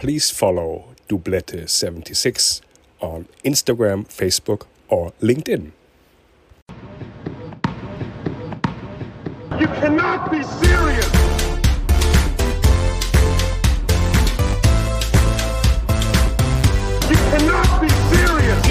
please follow Doublette76 on Instagram, Facebook, or LinkedIn. You cannot be serious! You cannot be serious!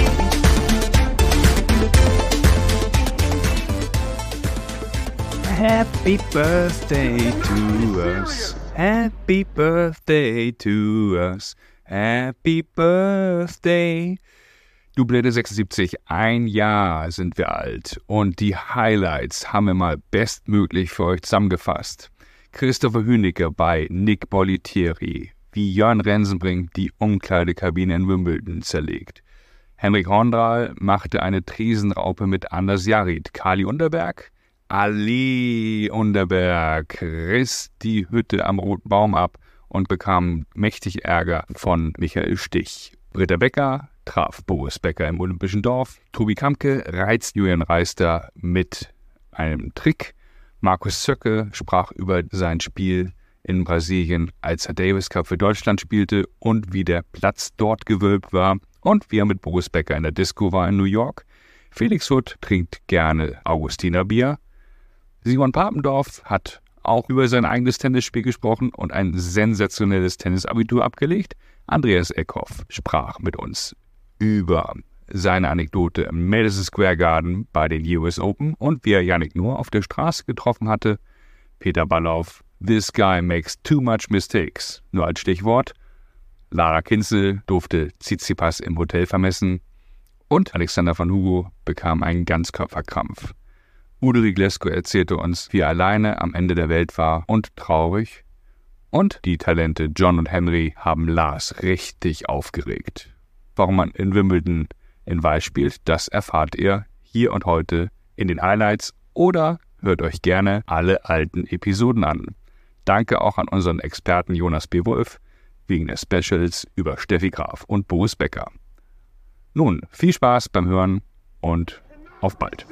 Happy birthday to us. Happy birthday to us. Happy birthday. Doublette 76, ein Jahr sind wir alt und die Highlights haben wir mal bestmöglich für euch zusammengefasst. Christopher Hünecke bei Nick Bollettieri, wie Jörn Rensenbrink die Umkleidekabine in Wimbledon zerlegt. Henrik Horndahl machte eine Tresenraupe mit Anders Jarrit. Kali Underberg, Ali Underberg riss die Hütte am Roten Baum ab und bekam mächtig Ärger von Michael Stich. Britta Becker traf Boris Becker im Olympischen Dorf. Tobi Kampke reizt Julian Reister mit einem Trick. Markus Zöcke sprach über sein Spiel in Brasilien, als er Davis Cup für Deutschland spielte und wie der Platz dort gewölbt war und wie er mit Boris Becker in der Disco war in New York. Felix Hutt trinkt gerne Augustinerbier. Simon Papendorf hat auch über sein eigenes Tennisspiel gesprochen und ein sensationelles Tennisabitur abgelegt. Andreas Eckhoff sprach mit uns über seine Anekdote im Madison Square Garden bei den US Open und wie er Yannick Noah auf der Straße getroffen hatte. Peter Ballauf, This guy makes too much mistakes. Nur als Stichwort. Lara Kinzel durfte Tsitsipas im Hotel vermessen und Alexander van Hugo bekam einen Ganzkörperkrampf. Udo Riglesko erzählte uns, wie er alleine am Ende der Welt war und traurig. Und die Talente John und Henry haben Lars richtig aufgeregt. Warum man in Wimbledon in Weiß spielt, das erfahrt ihr hier und heute in den Highlights oder hört euch gerne alle alten Episoden an. Danke auch an unseren Experten Jonas B. Wolf wegen der Specials über Steffi Graf und Boris Becker. Nun, viel Spaß beim Hören und auf bald.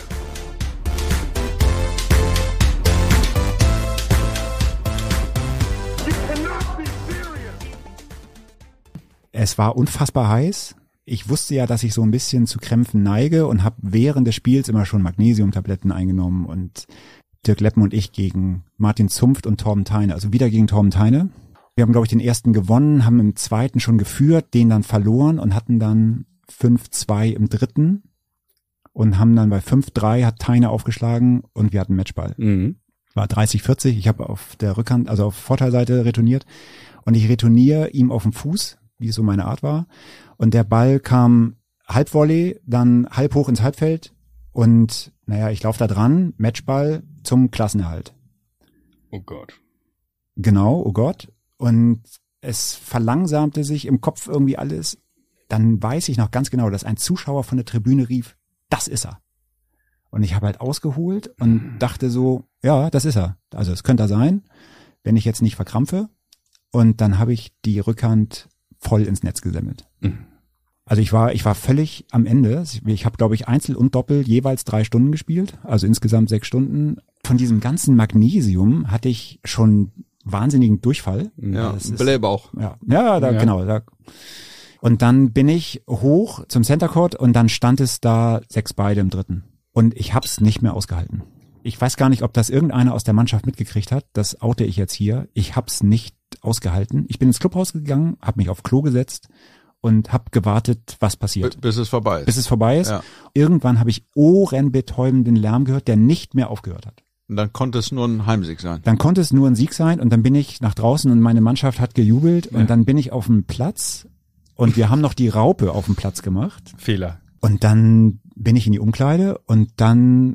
Es war unfassbar heiß. Ich wusste ja, dass ich so ein bisschen zu Krämpfen neige und habe während des Spiels immer schon Magnesiumtabletten eingenommen und Dirk Leppen und ich gegen Martin Zunft und Torben Theine, also wieder gegen Torben Theine. Wir haben, glaube ich, den ersten gewonnen, haben im zweiten schon geführt, den dann verloren und hatten dann 5-2 im dritten und haben dann bei 5-3 hat Theine aufgeschlagen und wir hatten Matchball. War 30-40, ich habe auf der Rückhand, also auf Vorteilseite retourniert und ich retourniere ihm auf den Fuß, wie es so meine Art war. Und der Ball kam Halbvolley, dann halb hoch ins Halbfeld und ich laufe da dran, Matchball zum Klassenerhalt. Oh Gott. Genau, oh Gott. Und es verlangsamte sich im Kopf irgendwie alles. Dann weiß ich noch ganz genau, dass ein Zuschauer von der Tribüne rief, das ist er. Und ich habe halt ausgeholt und dachte so, ja, das ist er. Also es könnte er sein, wenn ich jetzt nicht verkrampfe. Und dann habe ich die Rückhand voll ins Netz gesemmelt. Also ich war völlig am Ende. Ich habe, glaube ich, Einzel und Doppel jeweils 3 Stunden gespielt, also insgesamt 6 Stunden. Von diesem ganzen Magnesium hatte ich schon wahnsinnigen Durchfall. Ja, Blähbauch. Genau. Und dann bin ich hoch zum Center Court und dann stand es da 6-2 im dritten. Und ich hab's nicht mehr ausgehalten. Ich weiß gar nicht, ob das irgendeiner aus der Mannschaft mitgekriegt hat. Das oute ich jetzt hier. Ich hab's nicht ausgehalten. Ich bin ins Clubhaus gegangen, habe mich auf Klo gesetzt und habe gewartet, was passiert. Bis es vorbei ist. Bis es vorbei ist. Ja. Irgendwann habe ich ohrenbetäubenden Lärm gehört, der nicht mehr aufgehört hat. Und dann konnte es nur ein Heimsieg sein. Dann konnte es nur ein Sieg sein und dann bin ich nach draußen und meine Mannschaft hat gejubelt und dann bin ich auf dem Platz und wir haben noch die Raupe auf dem Platz gemacht. Fehler. Und dann bin ich in die Umkleide und dann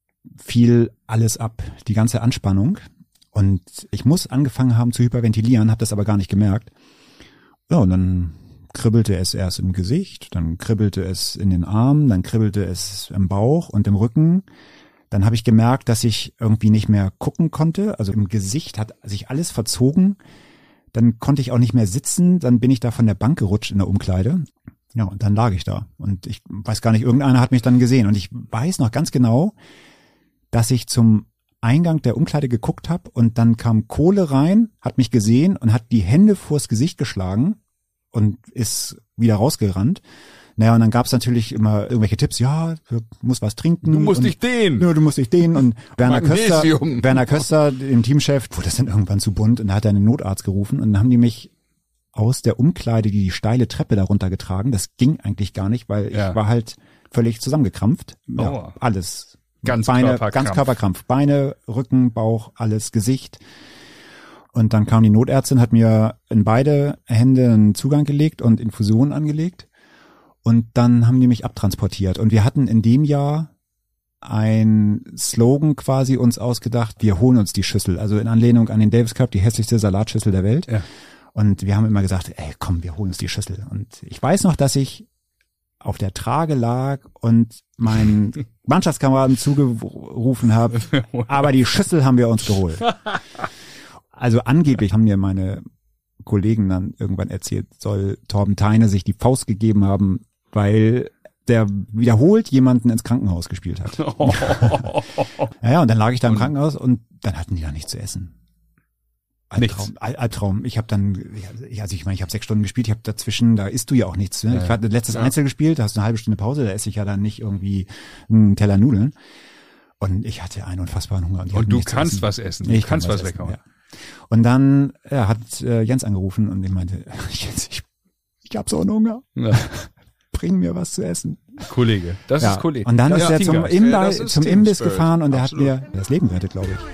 fiel alles ab, die ganze Anspannung. Und ich muss angefangen haben zu hyperventilieren, habe das aber gar nicht gemerkt. Ja, und dann kribbelte es erst im Gesicht, dann kribbelte es in den Armen, dann kribbelte es im Bauch und im Rücken. Dann habe ich gemerkt, dass ich irgendwie nicht mehr gucken konnte. Also im Gesicht hat sich alles verzogen. Dann konnte ich auch nicht mehr sitzen. Dann bin ich da von der Bank gerutscht in der Umkleide. Ja, und dann lag ich da. Und ich weiß gar nicht, irgendeiner hat mich dann gesehen. Und ich weiß noch ganz genau, dass ich zum Eingang der Umkleide geguckt habe und dann kam Kohle rein, hat mich gesehen und hat die Hände vors Gesicht geschlagen und ist wieder rausgerannt. Naja, und dann gab's natürlich immer irgendwelche Tipps, ja, du musst was trinken. Du musst dich dehnen. Ja, du musst dich dehnen. Und Werner Köster, dem Teamchef, wurde das dann irgendwann zu bunt und da hat er einen Notarzt gerufen und dann haben die mich aus der Umkleide die steile Treppe darunter getragen. Das ging eigentlich gar nicht, weil ich war halt völlig zusammengekrampft. Ja, alles. Ganzkörperkrampf. Beine, Rücken, Bauch, alles, Gesicht. Und dann kam die Notärztin, hat mir in beide Hände einen Zugang gelegt und Infusionen angelegt. Und dann haben die mich abtransportiert. Und wir hatten in dem Jahr ein Slogan quasi uns ausgedacht, wir holen uns die Schüssel. Also in Anlehnung an den Davis Cup, die hässlichste Salatschüssel der Welt. Ja. Und wir haben immer gesagt, ey, komm, wir holen uns die Schüssel. Und ich weiß noch, dass ich auf der Trage lag und meinen Mannschaftskameraden zugerufen habe, aber die Schüssel haben wir uns geholt. Also angeblich haben mir meine Kollegen dann irgendwann erzählt, soll Torben Theine sich die Faust gegeben haben, weil der wiederholt jemanden ins Krankenhaus gespielt hat. Ja, und dann lag ich da im Krankenhaus und dann hatten die da nichts zu essen. Albtraum. Ich habe dann, also ich meine, ich habe 6 Stunden gespielt, ich habe dazwischen, da isst du ja auch nichts. Ne? Ja. Ich hatte letztes Einzel gespielt, da hast du eine halbe Stunde Pause, da esse ich ja dann nicht irgendwie einen Teller Nudeln. Und ich hatte einen unfassbaren Hunger. Und du kannst was essen, du kannst was weghauen. Ja. Und dann hat Jens angerufen und ich meinte, Jens, ich hab so einen Hunger. Ja. Bring mir was zu essen. Kollege, das ist Kollege. Und dann ist er zum Imbiss gefahren und er hat mir das Leben gerettet, glaube ich.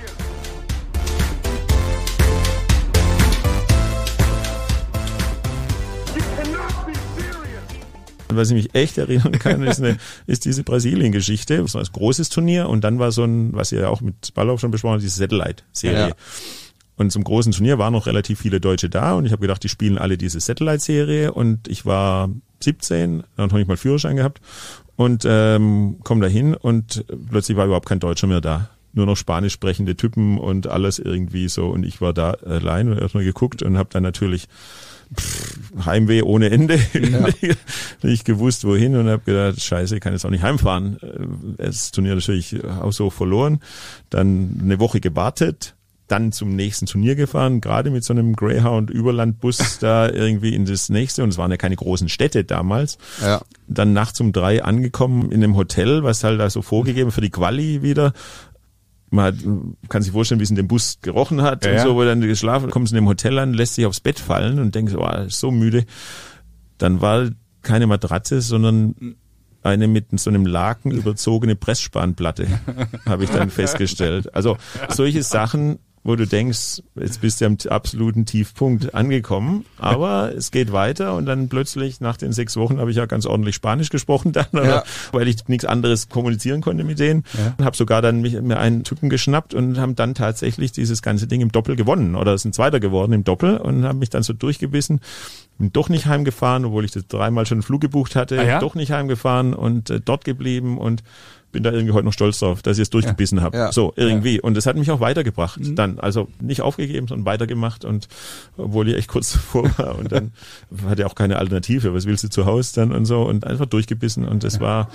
Was ich mich echt erinnern kann, ist diese Brasilien-Geschichte. Das war ein großes Turnier und dann war so ein, was ihr ja auch mit Ballauf schon besprochen habt, diese Satellite-Serie. Ja. Und zum großen Turnier waren noch relativ viele Deutsche da und ich habe gedacht, die spielen alle diese Satellite-Serie und ich war 17, dann habe ich mal Führerschein gehabt und komme da hin und plötzlich war überhaupt kein Deutscher mehr da. Nur noch spanisch sprechende Typen und alles irgendwie so und ich war da allein und erstmal geguckt und habe dann natürlich Heimweh ohne Ende. Ja. Nicht gewusst, wohin und habe gedacht, scheiße, ich kann jetzt auch nicht heimfahren. Das Turnier natürlich auch so verloren. Dann eine Woche gewartet, dann zum nächsten Turnier gefahren, gerade mit so einem Greyhound-Überlandbus da irgendwie in das nächste und es waren ja keine großen Städte damals. Ja. Dann nachts um 3 angekommen in einem Hotel, was halt da so vorgegeben für die Quali wieder. Man kann sich vorstellen, wie es in dem Bus gerochen hat und so, wo dann geschlafen, kommst in dem Hotel an, lässt sich aufs Bett fallen und denkst, oh, so müde. Dann war keine Matratze, sondern eine mit so einem Laken überzogene Pressspanplatte, habe ich dann festgestellt. Also solche Sachen, wo du denkst, jetzt bist du am absoluten Tiefpunkt angekommen, aber es geht weiter und dann plötzlich nach den 6 Wochen habe ich ja ganz ordentlich Spanisch gesprochen dann, weil ich nichts anderes kommunizieren konnte mit denen. Ja. Habe sogar dann mir einen Typen geschnappt und haben dann tatsächlich dieses ganze Ding im Doppel gewonnen oder sind Zweiter geworden im Doppel und haben mich dann so durchgebissen. Bin doch nicht heimgefahren, obwohl ich das 3-mal schon einen Flug gebucht hatte, doch nicht heimgefahren und dort geblieben und bin da irgendwie heute noch stolz drauf, dass ich es durchgebissen habe. Ja. So, irgendwie. Und das hat mich auch weitergebracht dann. Also nicht aufgegeben, sondern weitergemacht und obwohl ich echt kurz davor war und dann hatte ich auch keine Alternative. Was willst du zu Hause dann und so und einfach durchgebissen und das war,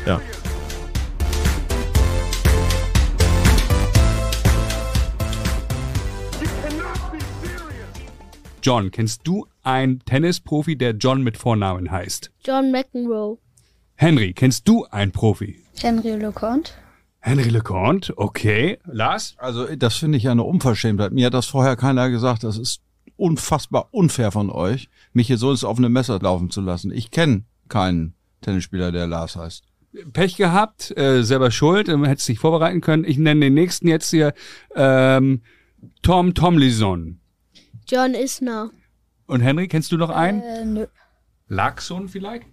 John, kennst du einen Tennisprofi, der John mit Vornamen heißt? John McEnroe. Henry, kennst du einen Profi? Henry LeConte. Henry LeConte, okay. Lars? Also das finde ich ja eine Unverschämtheit. Mir hat das vorher keiner gesagt. Das ist unfassbar unfair von euch, mich hier so ins offene Messer laufen zu lassen. Ich kenne keinen Tennisspieler, der Lars heißt. Pech gehabt, selber schuld, hättest dich vorbereiten können. Ich nenne den nächsten jetzt hier Tom Tomlinson. John Isner. Und Henry, kennst du noch einen? Nö. Laxon vielleicht?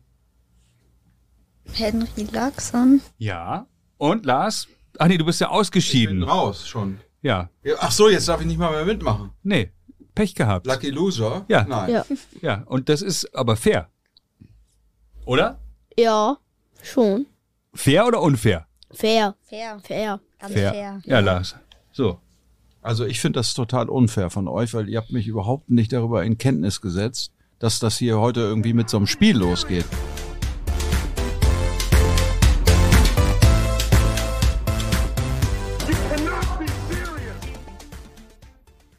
Henry Laxon. Ja. Und Lars? Ach nee, du bist ja ausgeschieden. Ich bin raus schon. Ja. Ach so, jetzt darf ich nicht mal mehr mitmachen. Nee, Pech gehabt. Lucky Loser? Ja. Nein. Ja, und das ist aber fair. Oder? Ja, schon. Fair oder unfair? Fair. Ganz fair. Ja, Lars. So. Also ich finde das total unfair von euch, weil ihr habt mich überhaupt nicht darüber in Kenntnis gesetzt, dass das hier heute irgendwie mit so einem Spiel losgeht.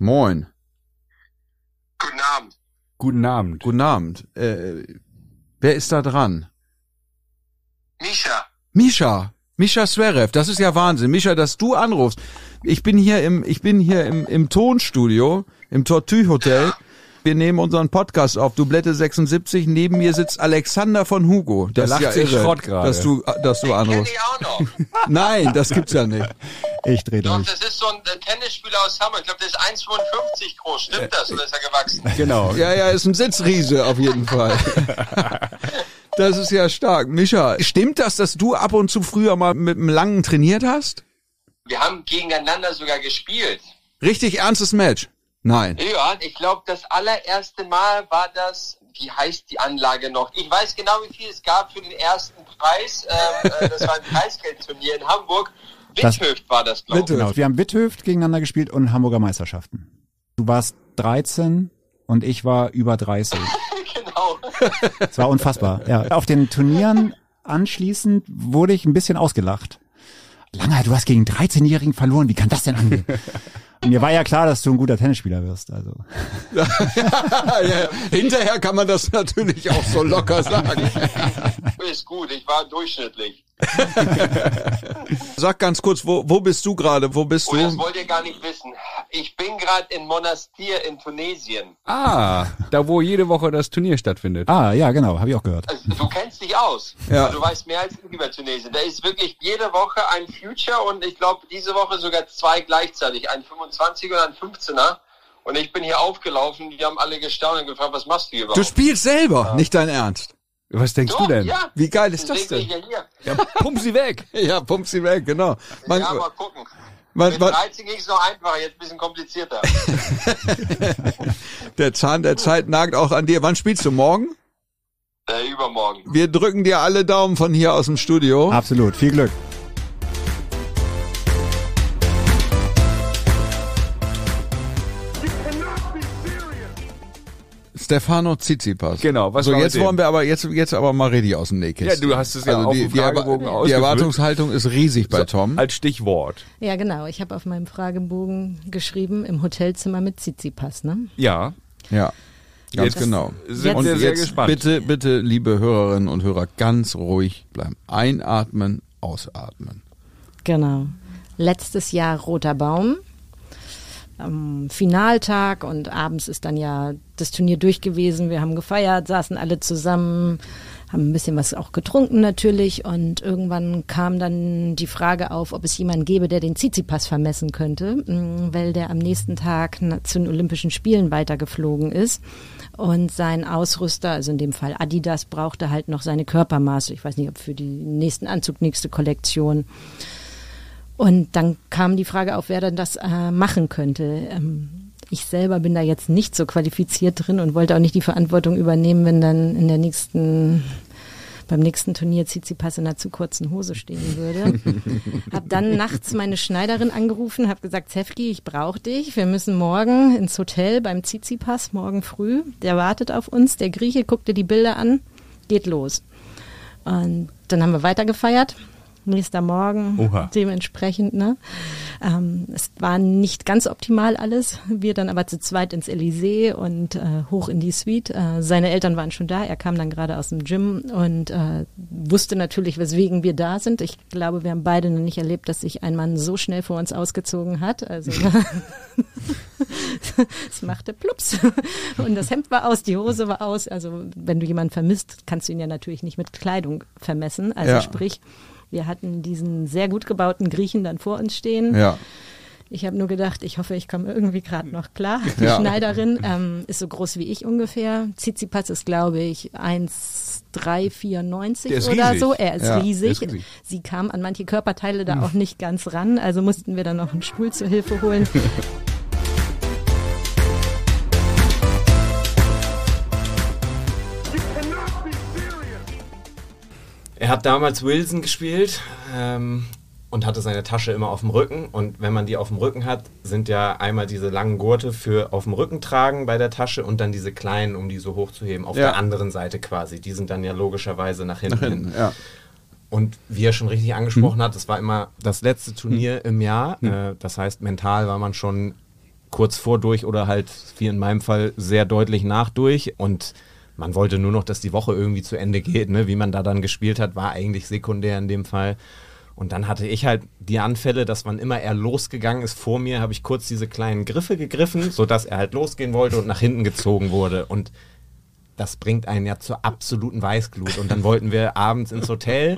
Moin. Guten Abend. Guten Abend. Guten Abend. Wer ist da dran? Misha. Misha Zverev, das ist ja Wahnsinn. Misha, dass du anrufst. Ich bin hier im Tonstudio, im Tortue Hotel. Ja. Wir nehmen unseren Podcast auf, Dublette 76. Neben mir sitzt Alexander von Hugo. Das lacht ist ja sich irre, Schrott gerade. dass du anrufst. Kenn ich auch noch. Nein, das gibt's ja nicht. Ich drehe Doch, durch. das ist so ein Tennisspieler aus Hamburg. Ich glaube, der ist 1,55 groß. Stimmt das? Oder ist er gewachsen? Genau. Ja, ist ein Sitzriese auf jeden Fall. Das ist ja stark. Mischa, stimmt das, dass du ab und zu früher mal mit einem Langen trainiert hast? Wir haben gegeneinander sogar gespielt. Richtig ernstes Match? Nein. Ja, ich glaube, das allererste Mal war das, wie heißt die Anlage noch? Ich weiß genau, wie viel es gab für den ersten Preis. Das war ein Preisgeldturnier in Hamburg. Witthöft war das, glaube ich. Genau. Wir haben Witthöft gegeneinander gespielt und Hamburger Meisterschaften. Du warst 13 und ich war über 30. Genau. Es war unfassbar. Ja. Auf den Turnieren anschließend wurde ich ein bisschen ausgelacht. Langer, du hast gegen 13-Jährigen verloren, wie kann das denn angehen? Und mir war ja klar, dass du ein guter Tennisspieler wirst. Also. Ja, hinterher kann man das natürlich auch so locker sagen. Ist gut, ich war durchschnittlich. Sag ganz kurz, wo bist du gerade? Wo bist Und das du? wollt ihr gar nicht wissen. Ich bin gerade in Monastir in Tunesien. Ah, da wo jede Woche das Turnier stattfindet. Ah, ja, genau, habe ich auch gehört. Also, du kennst dich aus. Ja. Du weißt mehr als ich über Tunesien. Da ist wirklich jede Woche ein Future und ich glaube diese Woche sogar 2 gleichzeitig. Ein 25er und ein 15er. Und ich bin hier aufgelaufen, die haben alle gestaunt und gefragt, was machst du hier überhaupt? Du spielst selber, nicht dein Ernst. Was denkst du denn? Ja. Wie geil ist das Deswegen denn? bin ich ja Ja, hier. pump sie weg. Ja, pump sie weg, genau. Ja, mal gucken. Mit 13 ging es noch einfacher, jetzt ein bisschen komplizierter. Der Zahn der Zeit nagt auch an dir. Wann spielst du morgen? Übermorgen. Wir drücken dir alle Daumen von hier aus dem Studio. Absolut, viel Glück. Stefano Tsitsipas. Genau, was so, war jetzt mit dem? wollen wir aber jetzt aber mal richtig aus dem Nähkästchen. Ja, du hast es ja auf die, dem Fragebogen die ausgefüllt. Erwartungshaltung ist riesig bei Tom. Als Stichwort. Ja, genau. Ich habe auf meinem Fragebogen geschrieben, im Hotelzimmer mit Tsitsipas, ne? Ja. Ja, ganz Jetzt genau. sind Und wir sehr jetzt gespannt. bitte, liebe Hörerinnen und Hörer, ganz ruhig bleiben. Einatmen, ausatmen. Genau. Letztes Jahr Roter Baum. Am Finaltag und abends ist dann ja das Turnier durch gewesen. Wir haben gefeiert, saßen alle zusammen, haben ein bisschen was auch getrunken natürlich und irgendwann kam dann die Frage auf, ob es jemanden gäbe, der den Tsitsipas vermessen könnte, weil der am nächsten Tag zu den Olympischen Spielen weitergeflogen ist und sein Ausrüster, also in dem Fall Adidas, brauchte halt noch seine Körpermaße. Ich weiß nicht, ob für die nächsten Anzug, nächste Kollektion. Und dann kam die Frage auf, wer denn das machen könnte. Ich selber bin da jetzt nicht so qualifiziert drin und wollte auch nicht die Verantwortung übernehmen, wenn dann beim nächsten Turnier Tsitsipas in einer zu kurzen Hose stehen würde. Hab dann nachts meine Schneiderin angerufen, habe gesagt, Zefki, ich brauche dich. Wir müssen morgen ins Hotel beim Tsitsipas, morgen früh. Der wartet auf uns. Der Grieche guckte die Bilder an, geht los. Und dann haben wir weitergefeiert. Nächster Morgen, Oha. Dementsprechend, ne? Es war nicht ganz optimal alles. Wir dann aber zu zweit ins Elysée und hoch in die Suite. Seine Eltern waren schon da. Er kam dann gerade aus dem Gym und wusste natürlich, weswegen wir da sind. Ich glaube, wir haben beide noch nicht erlebt, dass sich ein Mann so schnell vor uns ausgezogen hat. Also es machte plups. Und das Hemd war aus, die Hose war aus. Also wenn du jemanden vermisst, kannst du ihn ja natürlich nicht mit Kleidung vermessen. Also Ja. sprich, wir hatten diesen sehr gut gebauten Griechen dann vor uns stehen. Ja. Ich habe nur gedacht, ich hoffe, ich komme irgendwie gerade noch klar. Die Ja. Schneiderin ist so groß wie ich ungefähr. Tsitsipas ist, glaube ich, 1,394 Der ist oder riesig. so. Er ist Ja, riesig. der ist riesig. Sie kam an manche Körperteile da auch nicht ganz ran. Also mussten wir dann noch einen Stuhl zur Hilfe holen. Er hat damals Wilson gespielt und hatte seine Tasche immer auf dem Rücken. Und wenn man die auf dem Rücken hat, sind ja einmal diese langen Gurte für auf dem Rücken tragen bei der Tasche und dann diese kleinen, um die so hochzuheben, auf Ja. der anderen Seite quasi. Die sind dann ja logischerweise nach hinten hin. Ja. Und wie er schon richtig angesprochen hat, das war immer das letzte Turnier im Jahr. Das heißt, mental war man schon kurz vor durch oder halt, wie in meinem Fall, sehr deutlich nach durch. Und man wollte nur noch, dass die Woche irgendwie zu Ende geht. Ne? Wie man da dann gespielt hat, war eigentlich sekundär in dem Fall. Und dann hatte ich halt die Anfälle, dass wann immer er losgegangen ist vor mir, habe ich kurz diese kleinen Griffe gegriffen, sodass er halt losgehen wollte und nach hinten gezogen wurde. Und das bringt einen ja zur absoluten Weißglut. Und dann wollten wir abends ins Hotel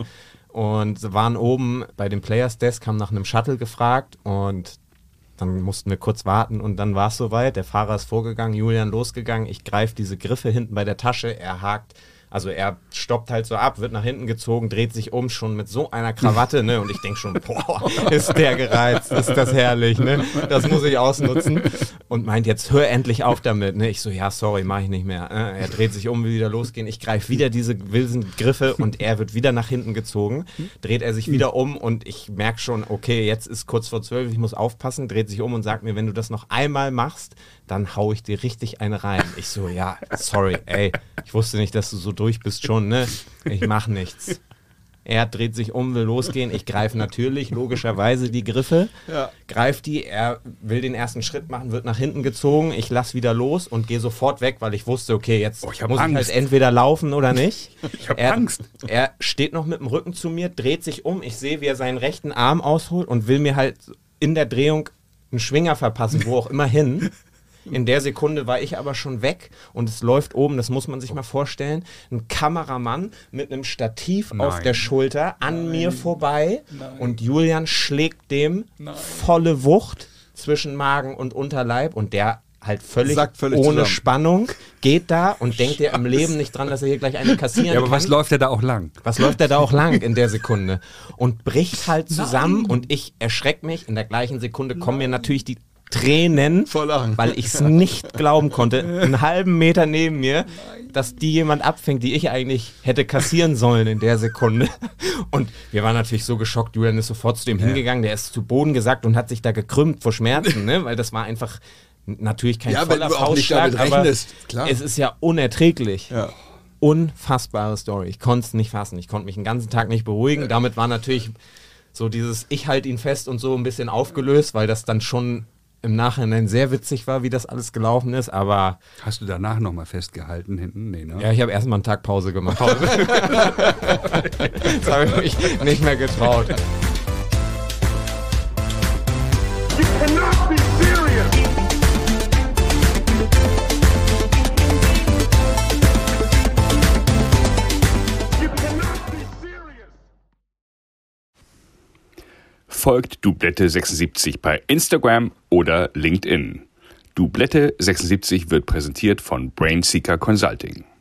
und waren oben bei dem Players Desk, haben nach einem Shuttle gefragt und dann mussten wir kurz warten und dann war es soweit. Der Fahrer ist vorgegangen, Julian losgegangen. Ich greife diese Griffe hinten bei der Tasche, er hakt. Also er stoppt halt so ab, wird nach hinten gezogen, dreht sich um, schon mit so einer Krawatte, ne? Und ich denke schon, boah, ist der gereizt, ist das herrlich, ne? Das muss ich ausnutzen. Und meint, jetzt hör endlich auf damit, ne? Ich so, ja, sorry, mach ich nicht mehr. Er dreht sich um, will wieder losgehen. Ich greife wieder diese wilden Griffe und er wird wieder nach hinten gezogen. Dreht er sich wieder um und ich merke schon, okay, jetzt ist kurz vor 12, ich muss aufpassen. Dreht sich um und sagt mir, wenn du das noch einmal machst, dann hau ich dir richtig eine rein. Ich so, ja, sorry, ey, ich wusste nicht, dass du so durch bist schon, ne? Ich mach nichts. Er dreht sich um, will losgehen. Ich greife natürlich, logischerweise, die Griffe. Ja. Greife die, er will den ersten Schritt machen, wird nach hinten gezogen. Ich lass wieder los und gehe sofort weg, weil ich wusste, okay, jetzt muss ich halt entweder laufen oder nicht. Ich habe Angst. Er steht noch mit dem Rücken zu mir, dreht sich um. Ich sehe, wie er seinen rechten Arm ausholt und will mir halt in der Drehung einen Schwinger verpassen, wo auch immer hin. In der Sekunde war ich aber schon weg und es läuft oben, das muss man sich mal vorstellen, ein Kameramann mit einem Stativ auf der Schulter an mir vorbei und Julian schlägt dem volle Wucht zwischen Magen und Unterleib und der halt völlig ohne zusammen. Spannung geht da und denkt ja im Leben nicht dran, dass er hier gleich eine kassieren kann. Ja, aber was läuft er da auch lang? Was läuft er da auch lang in der Sekunde? Und bricht halt zusammen und ich erschrecke mich. In der gleichen Sekunde kommen mir natürlich die Tränen, weil ich es nicht glauben konnte, einen halben Meter neben mir, dass die jemand abfängt, die ich eigentlich hätte kassieren sollen in der Sekunde. Und wir waren natürlich so geschockt, Julian ist sofort zu dem hingegangen, der ist zu Boden gesackt und hat sich da gekrümmt vor Schmerzen, ne? Weil das war einfach natürlich kein voller Faustschlag, aber klar. Es ist ja unerträglich. Ja. Unfassbare Story. Ich konnte es nicht fassen. Ich konnte mich den ganzen Tag nicht beruhigen. Damit war natürlich so dieses ich halte ihn fest und so ein bisschen aufgelöst, weil das dann schon im Nachhinein sehr witzig war, wie das alles gelaufen ist, aber... Hast du danach nochmal festgehalten hinten? Nee, ne? Ja, ich habe erstmal einen Tag Pause gemacht. Das habe ich mich nicht mehr getraut. You cannot be serious! Folgt Doublette 76 bei Instagram oder LinkedIn. Doublette 76 wird präsentiert von Brainseeker Consulting.